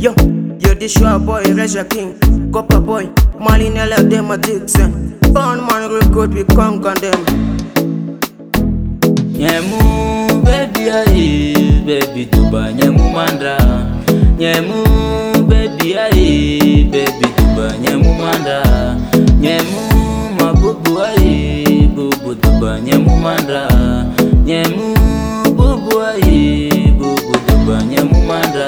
Yo, you're the sure boy, Reja King, Copper boy, Malinella dem a Dixon. Born man record, we can't condemn. Nyemu baby aye, baby tuba nyemu mandra. Nyemu baby aye, baby tuba nyemu mandra. Nyemu mabubu aye, bubu tuba nyemu mandra. Nyemu bubu aye, bubu tuba nyemu mandra.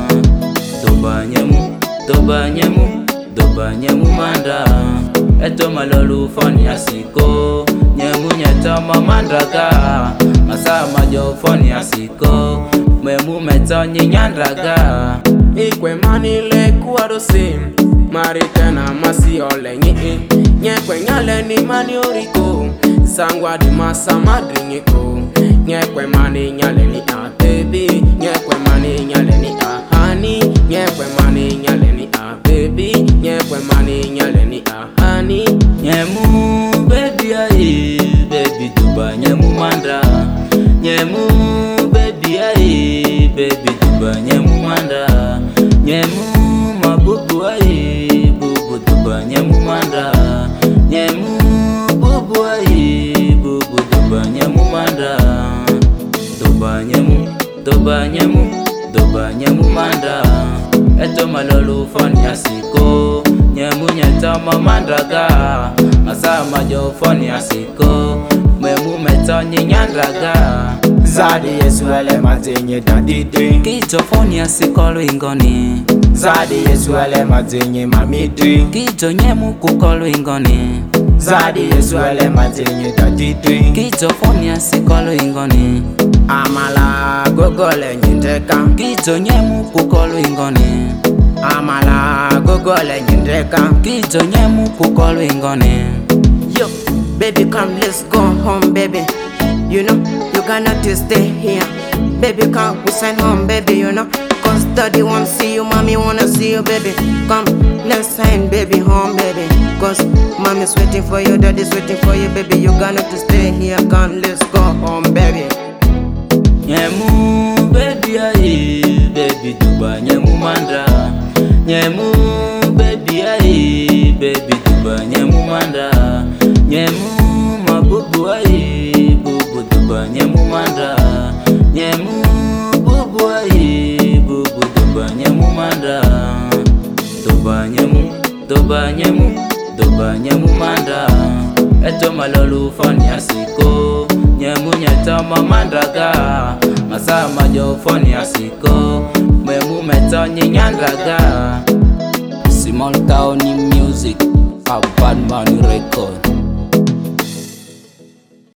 Tuba nyemu, tuba nyemu, tuba nyemu mandra. Eto malolu foni asiko. Nyemu nyeta mamandraga. Masa majo foni asiko. Mwemu meto nyandraga. Ikwe manile kuadose Maritena masi olenye Nyekwe nyale ni mani oriko Sangwa di masa madringiko Nyekwe mani nyale ni a baby Nyekwe mani nyale ni a honey Nyekwe mani nyale ni a baby Nyekwe mani nyale ni a honey Nyemu baby aye, baby tuba nyemu mandra. Nyemu baby aye, baby tuba nyemu mandra. Nyemu mabubu aye, bubu tuba nyemu mandra. Nyemu bubu aye, bubu tuba nyemu mandra. Tuba nyemu, tuba nyemu, tuba nyemu mandra. Eto malolu foni asiko. Nyemu nyeta mamandraga. Masa majo foni asiko. Mwemu meto nyandraga. Zadi yesu ele matenye dadide Kito foni asikolo ingoni. Zadi yesu ele matenye mamidi Kito nyemu kukolo ingoni. Zadi yesu ele matenye dadide Kito foni asikolo ingoni. Amala gogole nyindeka Kito nyemu kukolo ingoni. Amala gogole nyindeka Kito nyemu kukolo ingoni. Yo, baby, come, let's go home, baby. You know, you gonna to stay here. Baby, come, we sign home, baby, you know. Cause daddy wanna see you, mommy wanna see you, baby. Come, let's sign, baby, home, baby. Cause mommy's waiting for you, daddy's waiting for you, baby. You gonna to stay here, come, let's go home, baby. Nyemu baby aye, baby tuba nyemu mandra. Nyemu baby aye, baby tuba nyemu mandra. Nyemu mabubu aye, bubu tuba nyemu mandra. Nyemu bubu aye, bubu tuba nyemu mandra. Tuba nyemu, tuba nyemu, tuba nyemu mandra. Eto malolu foni asiko. Nyemu nyeta mamandraga. Masa majo foni asiko. Mwemu meto nyandraga. Small Town Music, a bad man record.